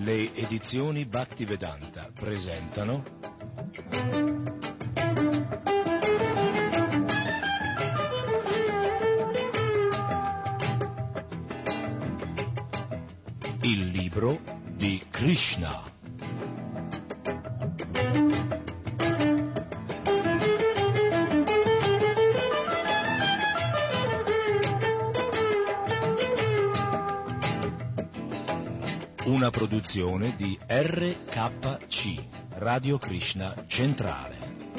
Le edizioni Bhaktivedanta presentano il libro di Krishna. Una produzione di RKC, Radio Krishna Centrale.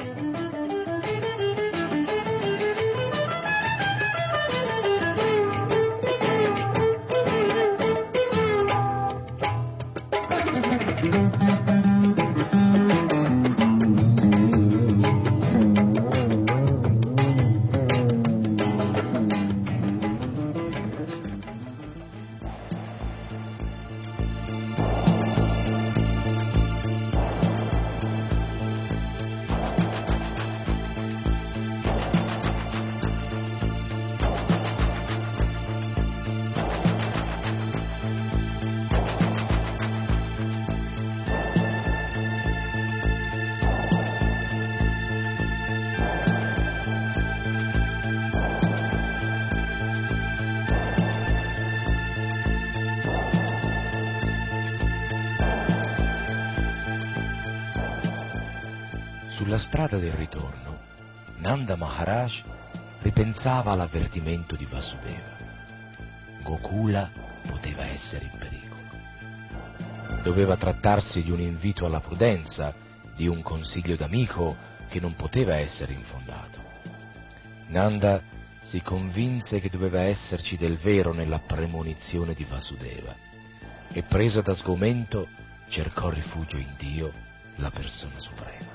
Sulla strada del ritorno, Nanda Maharaj ripensava all'avvertimento di Vasudeva. Gokula poteva essere in pericolo. Doveva trattarsi di un invito alla prudenza, di un consiglio d'amico che non poteva essere infondato. Nanda si convinse che doveva esserci del vero nella premonizione di Vasudeva e, preso da sgomento, cercò rifugio in Dio, la persona suprema.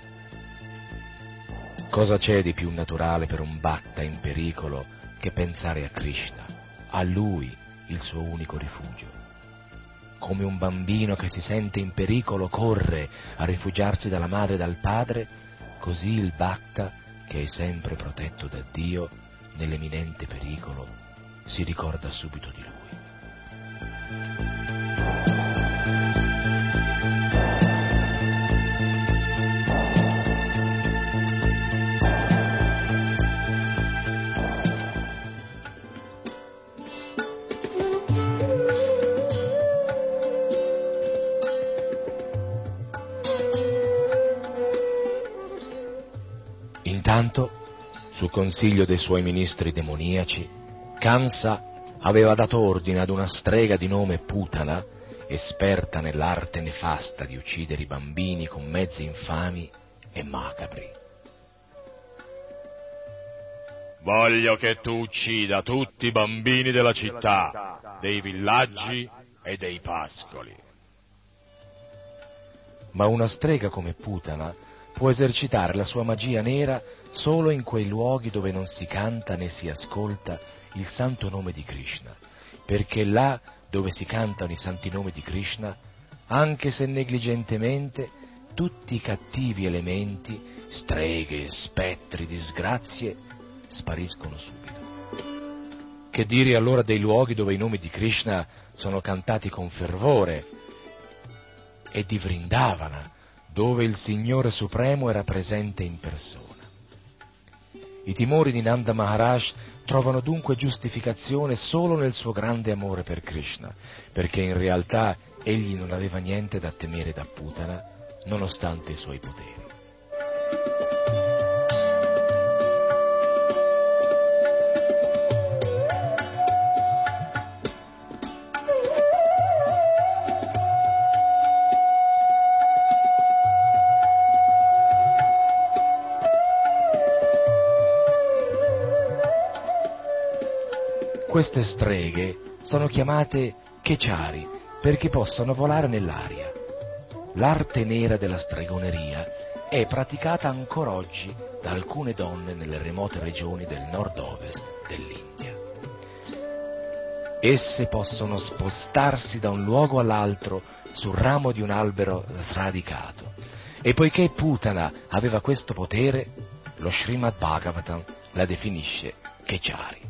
Cosa c'è di più naturale per un bhakta in pericolo che pensare a Krishna, a Lui, il suo unico rifugio? Come un bambino che si sente in pericolo corre a rifugiarsi dalla madre e dal padre, così il bhakta, che è sempre protetto da Dio, nell'eminente pericolo, si ricorda subito di Lui. Intanto, su consiglio dei suoi ministri demoniaci, Kamsa aveva dato ordine ad una strega di nome Putana, esperta nell'arte nefasta di uccidere i bambini con mezzi infami e macabri. Voglio che tu uccida tutti i bambini della città, dei villaggi e dei pascoli. Ma una strega come Putana può esercitare la sua magia nera solo in quei luoghi dove non si canta né si ascolta il santo nome di Krishna, perché là dove si cantano i santi nomi di Krishna, anche se negligentemente, tutti i cattivi elementi, streghe, spettri, disgrazie, spariscono subito. Che dire allora dei luoghi dove i nomi di Krishna sono cantati con fervore, e di Vrindavana, dove il Signore Supremo era presente in persona. I timori di Nanda Maharaj trovano dunque giustificazione solo nel suo grande amore per Krishna, perché in realtà egli non aveva niente da temere da Putana, nonostante i suoi poteri. Queste streghe sono chiamate Kechari perché possono volare nell'aria. L'arte nera della stregoneria è praticata ancora oggi da alcune donne nelle remote regioni del nord-ovest dell'India. Esse possono spostarsi da un luogo all'altro sul ramo di un albero sradicato, e poiché Putana aveva questo potere, lo Srimad Bhagavatam la definisce Kechari.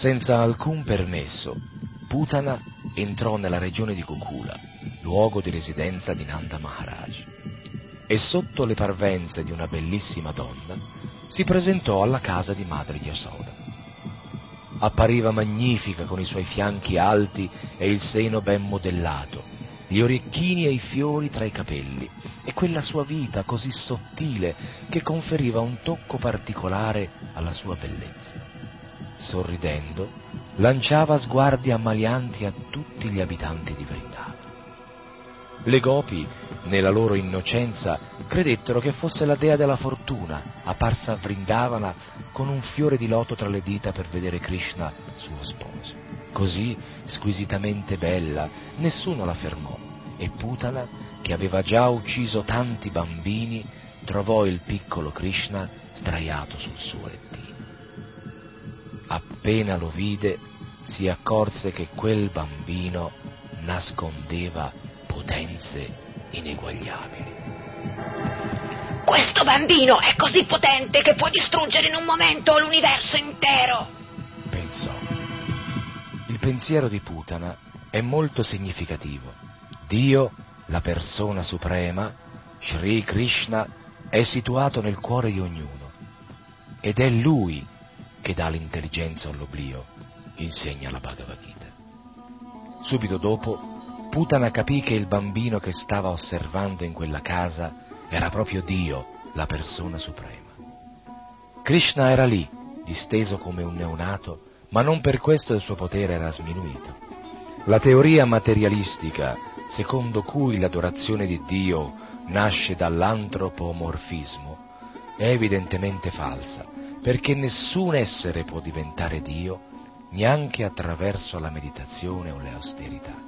Senza alcun permesso, Putana entrò nella regione di Gokula, luogo di residenza di Nanda Maharaj, e sotto le parvenze di una bellissima donna si presentò alla casa di madre Yasoda. Appariva magnifica con i suoi fianchi alti e il seno ben modellato, gli orecchini e i fiori tra i capelli, e quella sua vita così sottile che conferiva un tocco particolare alla sua bellezza. Sorridendo, lanciava sguardi ammalianti a tutti gli abitanti di Vrindavana. Le gopi, nella loro innocenza, credettero che fosse la dea della fortuna, apparsa a Vrindavana con un fiore di loto tra le dita per vedere Krishna, suo sposo. Così squisitamente bella, nessuno la fermò, e Putana, che aveva già ucciso tanti bambini, trovò il piccolo Krishna sdraiato sul suo lettino. Appena lo vide, si accorse che quel bambino nascondeva potenze ineguagliabili. Questo bambino è così potente che può distruggere in un momento l'universo intero, pensò. Il pensiero di Putana è molto significativo. Dio, la persona suprema, Sri Krishna, è situato nel cuore di ognuno, ed è Lui che dà l'intelligenza all'oblio, insegna la Bhagavad Gita. Subito dopo, Putana capì che il bambino che stava osservando in quella casa era proprio Dio, la persona suprema. Krishna era lì, disteso come un neonato, ma non per questo il suo potere era sminuito. La teoria materialistica, secondo cui l'adorazione di Dio nasce dall'antropomorfismo, è evidentemente falsa, perché nessun essere può diventare Dio neanche attraverso la meditazione o le austerità.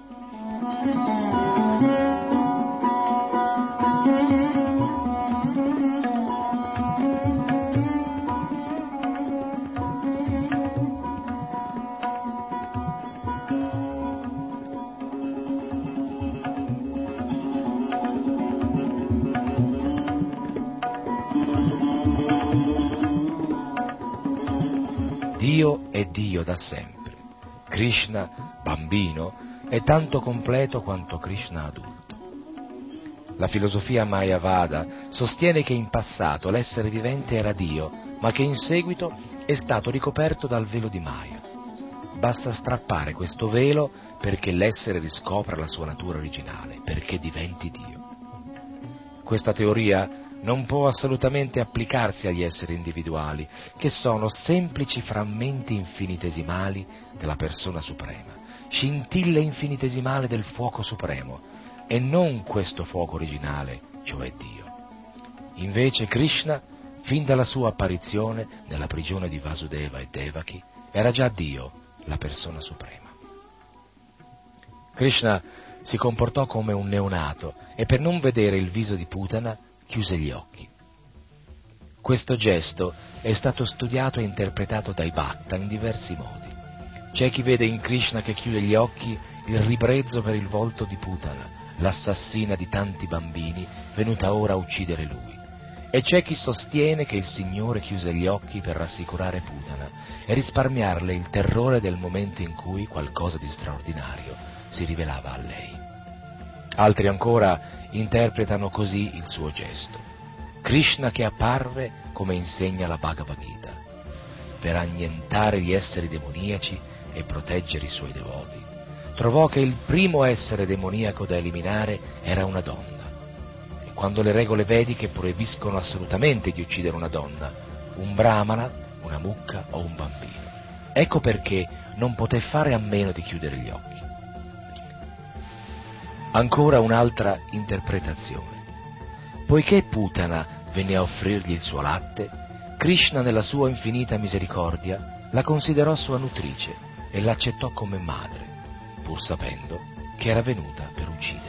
Dio è Dio da sempre. Krishna, bambino, è tanto completo quanto Krishna adulto. La filosofia Mayavada sostiene che in passato l'essere vivente era Dio, ma che in seguito è stato ricoperto dal velo di Maya. Basta strappare questo velo perché l'essere riscopra la sua natura originale, perché diventi Dio. Questa teoria non può assolutamente applicarsi agli esseri individuali, che sono semplici frammenti infinitesimali della persona suprema, scintille infinitesimali del fuoco supremo, e non questo fuoco originale, cioè Dio. Invece Krishna, fin dalla sua apparizione nella prigione di Vasudeva e Devaki, era già Dio, la persona suprema. Krishna si comportò come un neonato e per non vedere il viso di Putana chiuse gli occhi. Questo gesto è stato studiato e interpretato dai Bhatta in diversi modi. C'è chi vede in Krishna che chiude gli occhi il ribrezzo per il volto di Putana, l'assassina di tanti bambini, venuta ora a uccidere lui. E c'è chi sostiene che il Signore chiuse gli occhi per rassicurare Putana e risparmiarle il terrore del momento in cui qualcosa di straordinario si rivelava a lei. Altri ancora interpretano così il suo gesto. Krishna che apparve, come insegna la Bhagavad Gita, per annientare gli esseri demoniaci e proteggere i suoi devoti, trovò che il primo essere demoniaco da eliminare era una donna. E quando le regole vediche proibiscono assolutamente di uccidere una donna, un brahmana, una mucca o un bambino. Ecco perché non poté fare a meno di chiudere gli occhi. Ancora un'altra interpretazione. Poiché Putana venne a offrirgli il suo latte, Krishna nella sua infinita misericordia la considerò sua nutrice e l'accettò come madre, pur sapendo che era venuta per ucciderlo.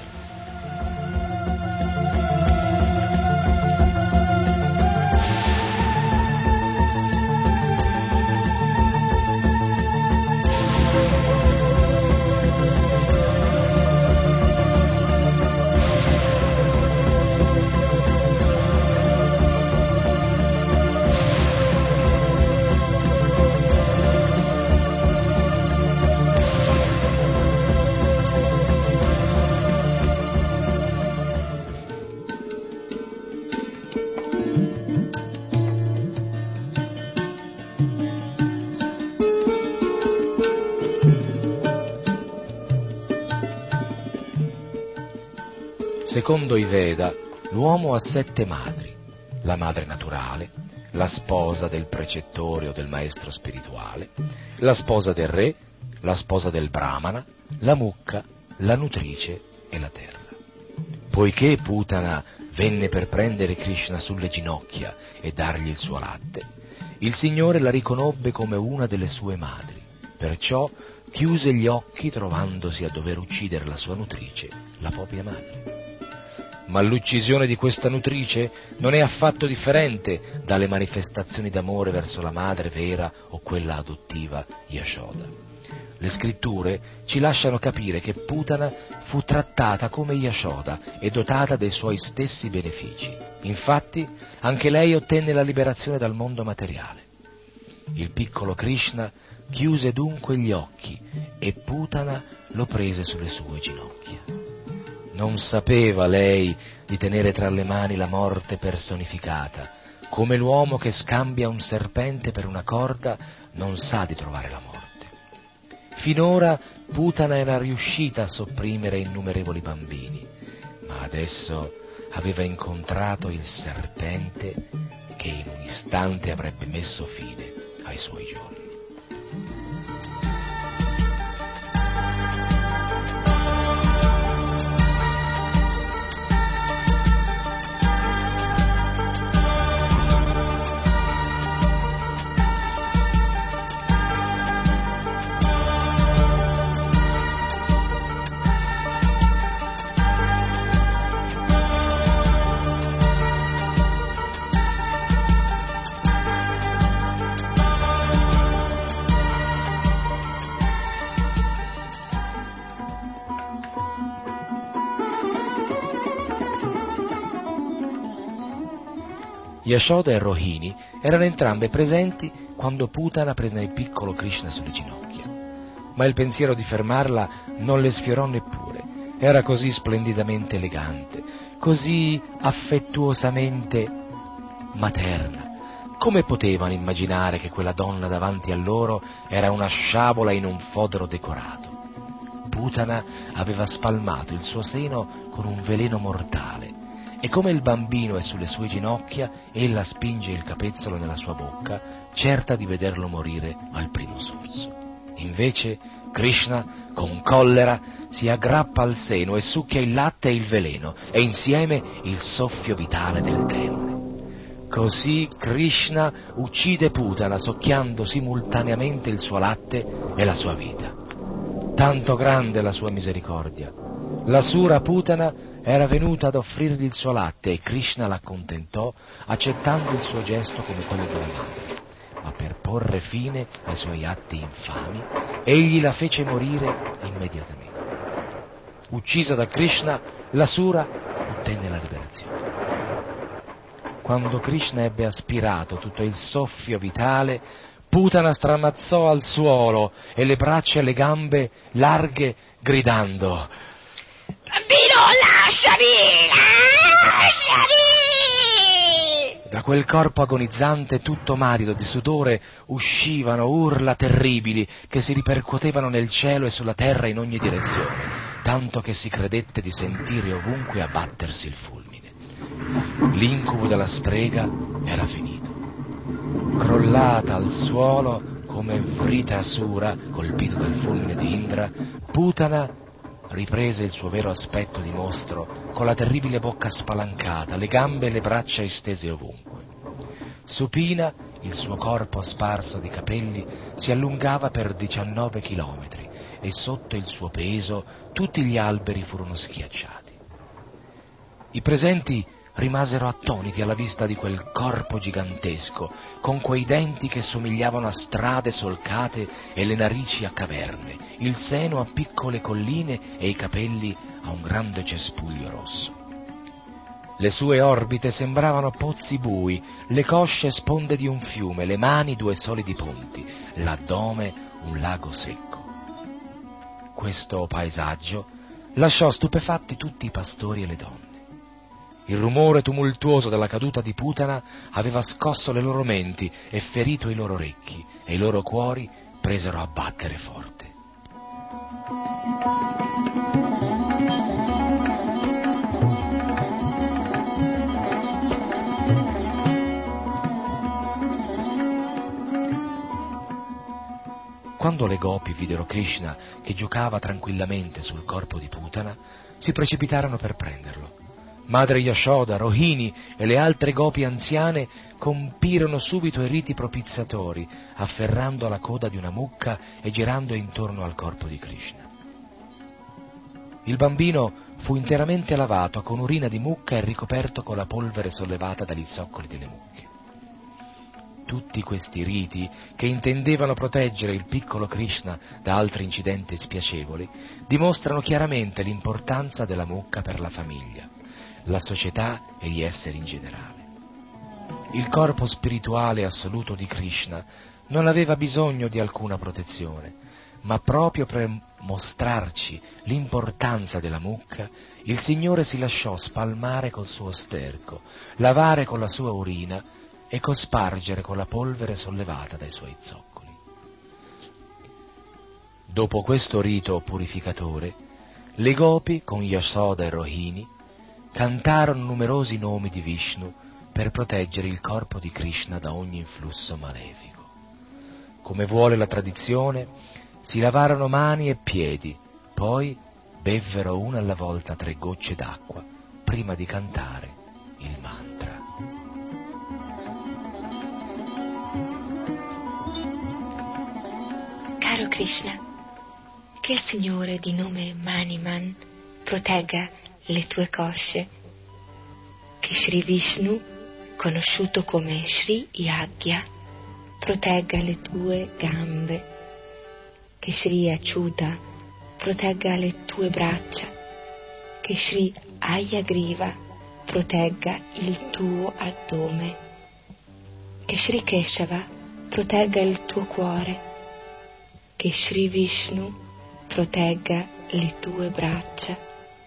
Secondo i Veda, l'uomo ha 7 madri: la madre naturale, la sposa del precettore o del maestro spirituale, la sposa del re, la sposa del brahmana, la mucca, la nutrice e la terra. Poiché Putana venne per prendere Krishna sulle ginocchia e dargli il suo latte, il Signore la riconobbe come una delle sue madri, perciò chiuse gli occhi trovandosi a dover uccidere la sua nutrice, la propria madre. Ma l'uccisione di questa nutrice non è affatto differente dalle manifestazioni d'amore verso la madre vera o quella adottiva Yashoda. Le scritture ci lasciano capire che Putana fu trattata come Yashoda e dotata dei suoi stessi benefici. Infatti, anche lei ottenne la liberazione dal mondo materiale. Il piccolo Krishna chiuse dunque gli occhi e Putana lo prese sulle sue ginocchia. Non sapeva lei di tenere tra le mani la morte personificata, come l'uomo che scambia un serpente per una corda non sa di trovare la morte. Finora Putana era riuscita a sopprimere innumerevoli bambini, ma adesso aveva incontrato il serpente che in un istante avrebbe messo fine ai suoi giorni. Yashoda e Rohini erano entrambe presenti quando Putana prese il piccolo Krishna sulle ginocchia, ma il pensiero di fermarla non le sfiorò neppure. Era così splendidamente elegante, così affettuosamente materna. Come potevano immaginare che quella donna davanti a loro era una sciabola in un fodero decorato? Putana aveva spalmato il suo seno con un veleno mortale, e come il bambino è sulle sue ginocchia, ella spinge il capezzolo nella sua bocca, certa di vederlo morire al primo sorso. Invece Krishna, con collera, si aggrappa al seno e succhia il latte e il veleno, e insieme il soffio vitale del demone. Così Krishna uccide Putana, socchiando simultaneamente il suo latte e la sua vita. Tanto grande la sua misericordia. L'asura Putana era venuta ad offrirgli il suo latte e Krishna l'accontentò, accettando il suo gesto come quello della madre. Ma per porre fine ai suoi atti infami, egli la fece morire immediatamente. Uccisa da Krishna, l'asura ottenne la liberazione. Quando Krishna ebbe aspirato tutto il soffio vitale, Putana stramazzò al suolo e le braccia e le gambe larghe, gridando: Bambino, lasciami! Lasciami! Da quel corpo agonizzante, tutto marido di sudore, uscivano urla terribili che si ripercuotevano nel cielo e sulla terra in ogni direzione, tanto che si credette di sentire ovunque abbattersi il fulmine. L'incubo della strega era finito. Crollata al suolo come Vritasura, colpito dal fulmine di Indra, Putana riprese il suo vero aspetto di mostro, con la terribile bocca spalancata, le gambe e le braccia estese ovunque. Supina, il suo corpo sparso di capelli, si allungava per 19 chilometri e sotto il suo peso tutti gli alberi furono schiacciati. I presenti rimasero attoniti alla vista di quel corpo gigantesco, con quei denti che somigliavano a strade solcate e le narici a caverne, il seno a piccole colline e i capelli a un grande cespuglio rosso. Le sue orbite sembravano pozzi bui, le cosce sponde di un fiume, le mani 2 solidi ponti, l'addome un lago secco. Questo paesaggio lasciò stupefatti tutti i pastori e le donne. Il rumore tumultuoso della caduta di Putana aveva scosso le loro menti e ferito i loro orecchi, e i loro cuori presero a battere forte. Quando le gopi videro Krishna che giocava tranquillamente sul corpo di Putana, si precipitarono per prenderlo. Madre Yashoda, Rohini e le altre gopi anziane compirono subito i riti propiziatori, afferrando la coda di una mucca e girando intorno al corpo di Krishna. Il bambino fu interamente lavato con urina di mucca e ricoperto con la polvere sollevata dagli zoccoli delle mucche. Tutti questi riti, che intendevano proteggere il piccolo Krishna da altri incidenti spiacevoli, dimostrano chiaramente l'importanza della mucca per la famiglia, la società e gli esseri in generale. Il corpo spirituale assoluto di Krishna non aveva bisogno di alcuna protezione, ma proprio per mostrarci l'importanza della mucca, il Signore si lasciò spalmare col suo sterco, lavare con la sua urina e cospargere con la polvere sollevata dai suoi zoccoli. Dopo questo rito purificatore, le gopi, con Yashoda e Rohini, cantarono numerosi nomi di Vishnu per proteggere il corpo di Krishna da ogni influsso malefico. Come vuole la tradizione, si lavarono mani e piedi, poi bevvero una alla volta 3 gocce d'acqua prima di cantare il mantra. Caro Krishna, che il Signore di nome Maniman protegga le tue cosce, che Sri Vishnu, conosciuto come Sri Yagya, protegga le tue gambe, che Sri Achyuta protegga le tue braccia, che Sri Ayagriva protegga il tuo addome, che Sri Keshava protegga il tuo cuore, che Sri Vishnu protegga le tue braccia,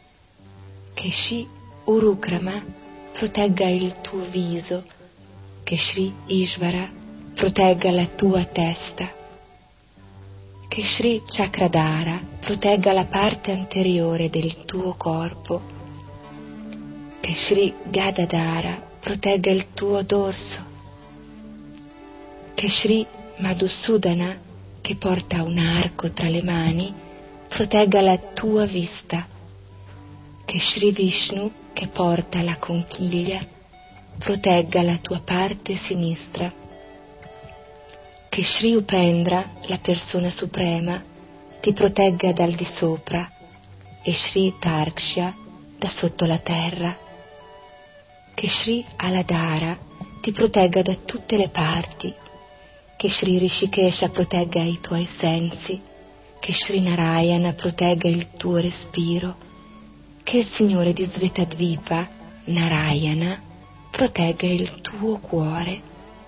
che Sri Urukrama protegga il tuo viso, che Sri Ishvara protegga la tua testa, che Sri Chakradhara protegga la parte anteriore del tuo corpo, che Sri Gadadhara protegga il tuo dorso, che Sri Madhusudana, che porta un arco tra le mani, protegga la tua vista, che Sri Vishnu, che porta la conchiglia, protegga la tua parte sinistra, che Sri Upendra, la persona suprema, ti protegga dal di sopra e Sri Tarksha da sotto la terra, che Sri Aladhara ti protegga da tutte le parti, che Sri Rishikesha protegga i tuoi sensi, che Sri Narayana protegga il tuo respiro, che il Signore di Svetadvipa, Narayana, protegga il tuo cuore,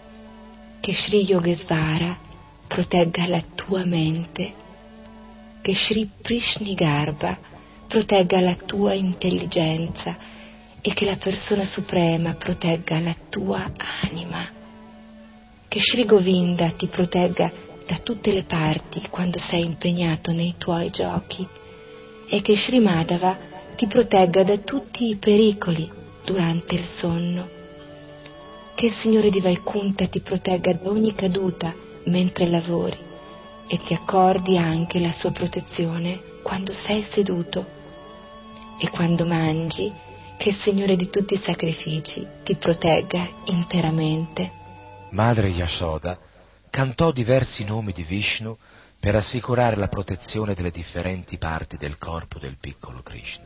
che Sri Yogesvara protegga la tua mente, che Sri Prishnigarbha protegga la tua intelligenza e che la persona suprema protegga la tua anima, che Sri Govinda ti protegga da tutte le parti quando sei impegnato nei tuoi giochi e che Sri Madhava ti protegga da tutti i pericoli durante il sonno, che il Signore di Vaikunta ti protegga da ogni caduta mentre lavori e ti accordi anche la sua protezione quando sei seduto e quando mangi, che il Signore di tutti i sacrifici ti protegga interamente. Madre Yashoda cantò diversi nomi di Vishnu per assicurare la protezione delle differenti parti del corpo del piccolo Krishna.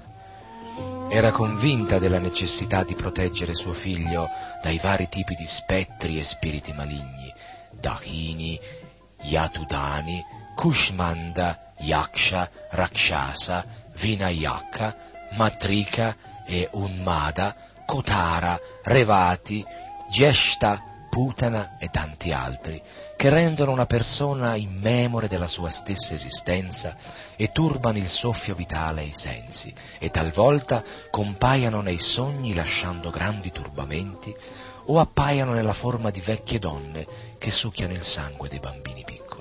Era convinta della necessità di proteggere suo figlio dai vari tipi di spettri e spiriti maligni, Dahini, Yatudani, Kushmanda, Yaksha, Rakshasa, Vinayaka, Matrika e Unmada, Kotara, Revati, Jeshta, Putana e tanti altri, che rendono una persona immemore della sua stessa esistenza e turbano il soffio vitale ai sensi e talvolta compaiono nei sogni lasciando grandi turbamenti o appaiano nella forma di vecchie donne che succhiano il sangue dei bambini piccoli.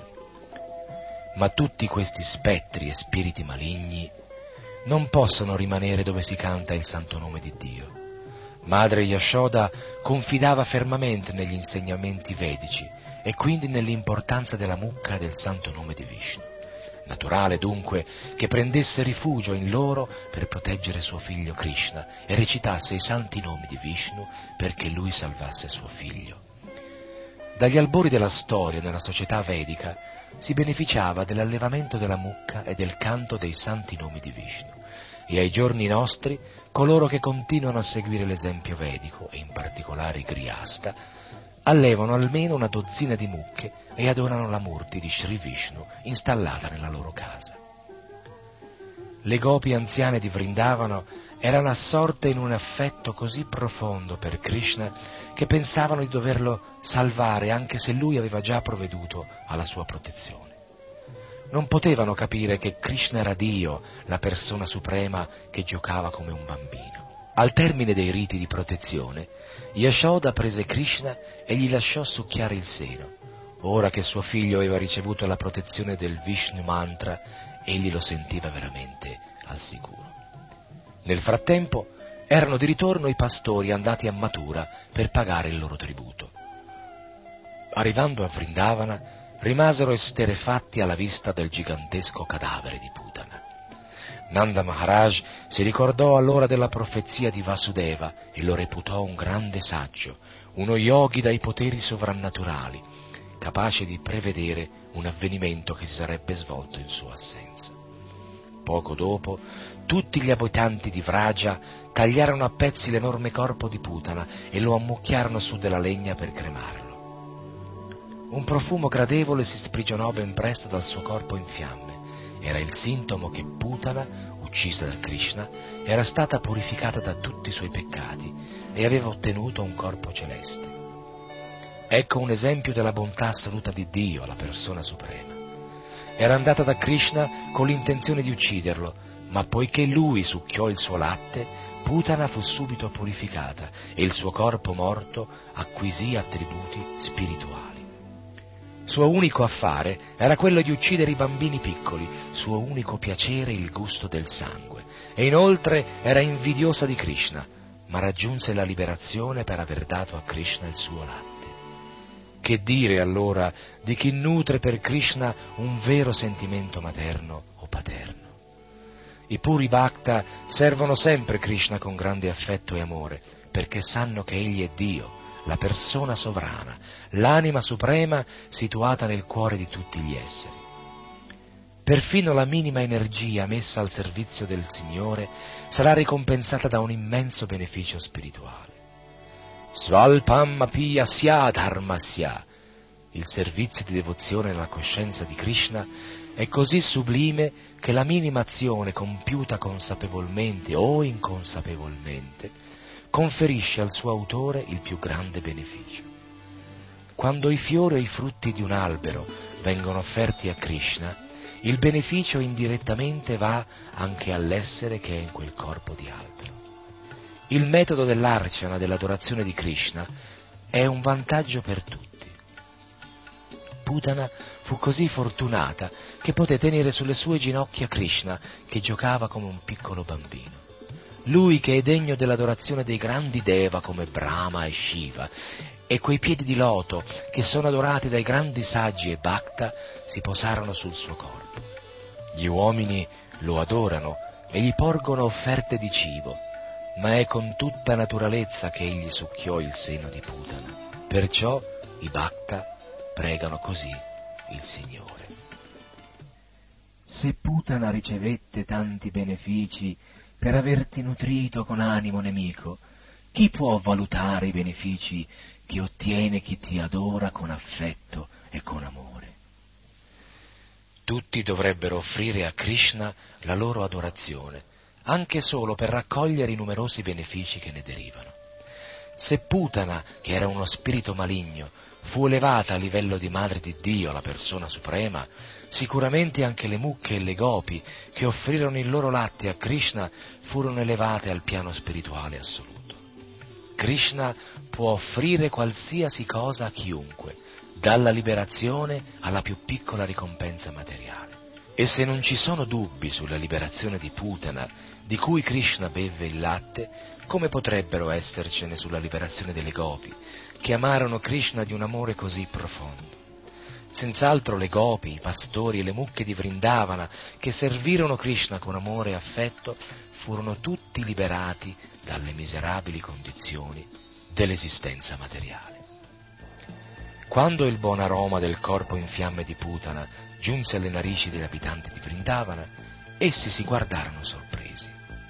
Ma tutti questi spettri e spiriti maligni non possono rimanere dove si canta il santo nome di Dio. Madre Yashoda confidava fermamente negli insegnamenti vedici e quindi nell'importanza della mucca e del santo nome di Vishnu. Naturale dunque che prendesse rifugio in loro per proteggere suo figlio Krishna e recitasse i santi nomi di Vishnu perché lui salvasse suo figlio. Dagli albori della storia nella società vedica si beneficiava dell'allevamento della mucca e del canto dei santi nomi di Vishnu, e ai giorni nostri coloro che continuano a seguire l'esempio vedico, e in particolare i Grihasta, allevano almeno una dozzina di mucche e adorano la Murti di Sri Vishnu installata nella loro casa. Le gopi anziane di Vrindavana erano assorte in un affetto così profondo per Krishna che pensavano di doverlo salvare anche se lui aveva già provveduto alla sua protezione. Non potevano capire che Krishna era Dio, la persona suprema che giocava come un bambino. Al termine dei riti di protezione, Yashoda prese Krishna e gli lasciò succhiare il seno. Ora che suo figlio aveva ricevuto la protezione del Vishnu mantra, egli lo sentiva veramente al sicuro. Nel frattempo erano di ritorno i pastori andati a Mathura per pagare il loro tributo. Arrivando a Vrindavana, rimasero esterrefatti alla vista del gigantesco cadavere di Putana. Nanda Maharaj si ricordò allora della profezia di Vasudeva e lo reputò un grande saggio, uno yogi dai poteri sovrannaturali, capace di prevedere un avvenimento che si sarebbe svolto in sua assenza. Poco dopo, tutti gli abitanti di Vraja tagliarono a pezzi l'enorme corpo di Putana e lo ammucchiarono su della legna per cremarlo. Un profumo gradevole si sprigionò ben presto dal suo corpo in fiamme. Era il sintomo che Putana, uccisa da Krishna, era stata purificata da tutti i suoi peccati e aveva ottenuto un corpo celeste. Ecco un esempio della bontà assoluta di Dio, la persona suprema. Era andata da Krishna con l'intenzione di ucciderlo, ma poiché lui succhiò il suo latte, Putana fu subito purificata e il suo corpo morto acquisì attributi spirituali. Suo unico affare era quello di uccidere i bambini piccoli, suo unico piacere il gusto del sangue, e inoltre era invidiosa di Krishna, ma raggiunse la liberazione per aver dato a Krishna il suo latte. Che dire allora di chi nutre per Krishna un vero sentimento materno o paterno? I puri bhakta servono sempre Krishna con grande affetto e amore, perché sanno che egli è Dio, la persona sovrana, l'anima suprema situata nel cuore di tutti gli esseri. Perfino la minima energia messa al servizio del Signore sarà ricompensata da un immenso beneficio spirituale. Svalpam api yasya dharmasya. Il servizio di devozione alla coscienza di Krishna è così sublime che la minima azione compiuta consapevolmente o inconsapevolmente conferisce al suo autore il più grande beneficio. Quando i fiori o i frutti di un albero vengono offerti a Krishna, il beneficio indirettamente va anche all'essere che è in quel corpo di albero. Il metodo dell'archana, dell'adorazione di Krishna, è un vantaggio per tutti. Putana fu così fortunata che poté tenere sulle sue ginocchia Krishna, che giocava come un piccolo bambino. Lui che è degno dell'adorazione dei grandi deva come Brahma e Shiva, e quei piedi di loto che sono adorati dai grandi saggi e bhakta si posarono sul suo corpo. Gli uomini lo adorano e gli porgono offerte di cibo, ma è con tutta naturalezza che egli succhiò il seno di Putana. Perciò i bhakta pregano così il Signore. Se Putana ricevette tanti benefici per averti nutrito con animo nemico, chi può valutare i benefici che ottiene chi ti adora con affetto e con amore? Tutti dovrebbero offrire a Krishna la loro adorazione, anche solo per raccogliere i numerosi benefici che ne derivano. Se Putana, che era uno spirito maligno, fu elevata a livello di madre di Dio, la persona suprema, sicuramente anche le mucche e le gopi che offrirono il loro latte a Krishna furono elevate al piano spirituale assoluto. Krishna può offrire qualsiasi cosa a chiunque, dalla liberazione alla più piccola ricompensa materiale. E se non ci sono dubbi sulla liberazione di Putana, di cui Krishna bevve il latte, come potrebbero essercene sulla liberazione delle gopi, che amarono Krishna di un amore così profondo? Senz'altro le gopi, i pastori e le mucche di Vrindavana, che servirono Krishna con amore e affetto, furono tutti liberati dalle miserabili condizioni dell'esistenza materiale. Quando il buon aroma del corpo in fiamme di Putana giunse alle narici degli abitanti di Vrindavana, essi si guardarono sorpresi.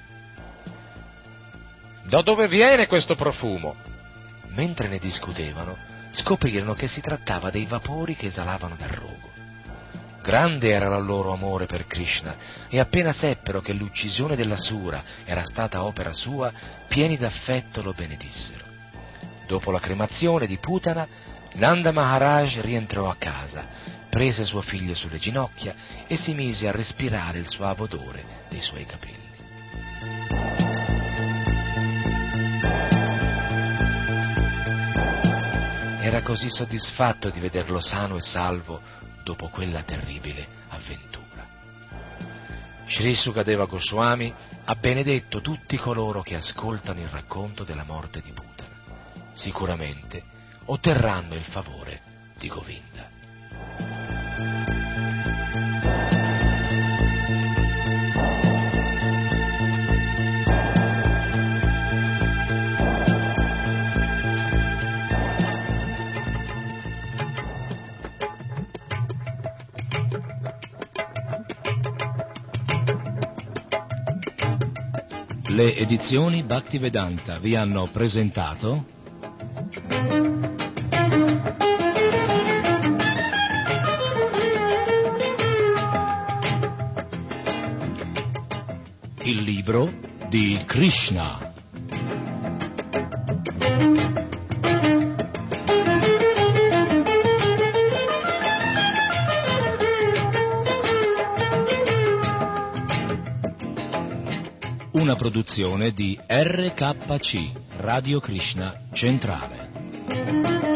Da dove viene questo profumo? Mentre ne discutevano, scoprirono che si trattava dei vapori che esalavano dal rogo. Grande era il loro amore per Krishna, e appena seppero che l'uccisione dell'Asura era stata opera sua, pieni d'affetto lo benedissero. Dopo la cremazione di Putana, Nanda Maharaj rientrò a casa, prese suo figlio sulle ginocchia e si mise a respirare il suave odore dei suoi capelli. Era così soddisfatto di vederlo sano e salvo dopo quella terribile avventura. Sri Sukadeva Goswami ha benedetto tutti coloro che ascoltano il racconto della morte di Putana. Sicuramente otterranno il favore di Govinda. Le edizioni Bhaktivedanta vi hanno presentato il libro di Krishna. Una produzione di RKC, Radio Krishna Centrale.